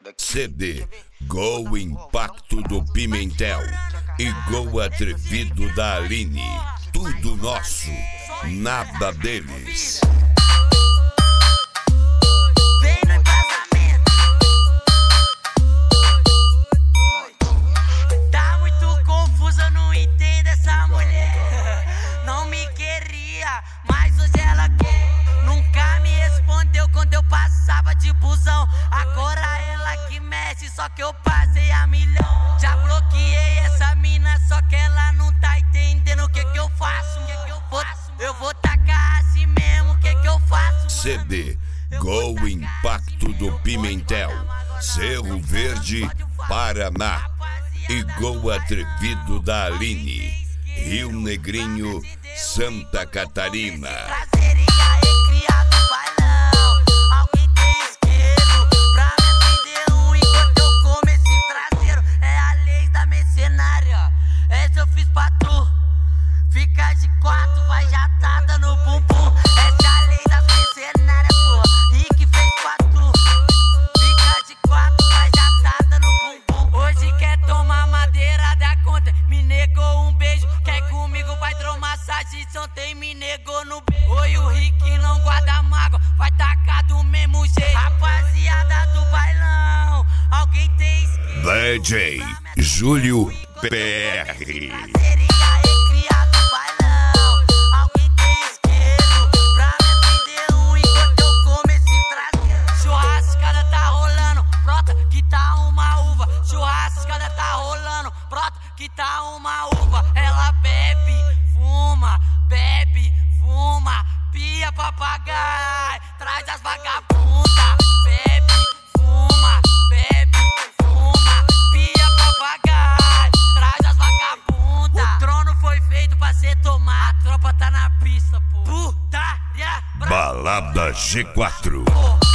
CD Gol Impacto do Pimentel e Gol Atrevido da Aline. Tudo nosso, nada deles. Tá muito confusa, eu não entendo essa mulher. Não me queria, mas hoje ela quer. Nunca me respondeu quando eu passava de busão. Agora ela que mexe, só que eu passei a milhão. Já bloqueei essa mina, só que ela não tá entendendo o que eu faço. Eu vou tacar assim mesmo, o que eu faço? CD Gol Impacto do Pimentel, Cerro Verde, Paraná. E Gol Atrevido da Aline, Rio Negrinho, Santa Catarina. Fica de quatro, vai jatada no bumbum. Essa é a lei das mercenárias, pô. Rick fez pra tu. Fica de quatro, vai jatada no bumbum. Hoje quer tomar madeira da conta, me negou um beijo. Quer comigo, vai hidromassagem, ontem me negou no beijo. Oi, o Rick não guarda mágoa, vai tacar do mesmo jeito. Rapaziada do bailão, alguém tem esquema. DJ Júlio PR. Churrascada tá rolando, brota que tá uma uva. Ela bebe, fuma, pia papagaio, traz as vagabundas. Bebe, fuma, pia papagaio, traz as vagabundas. O trono foi feito pra ser tomado, a tropa tá na pista, pô. Putaria, Balada G4.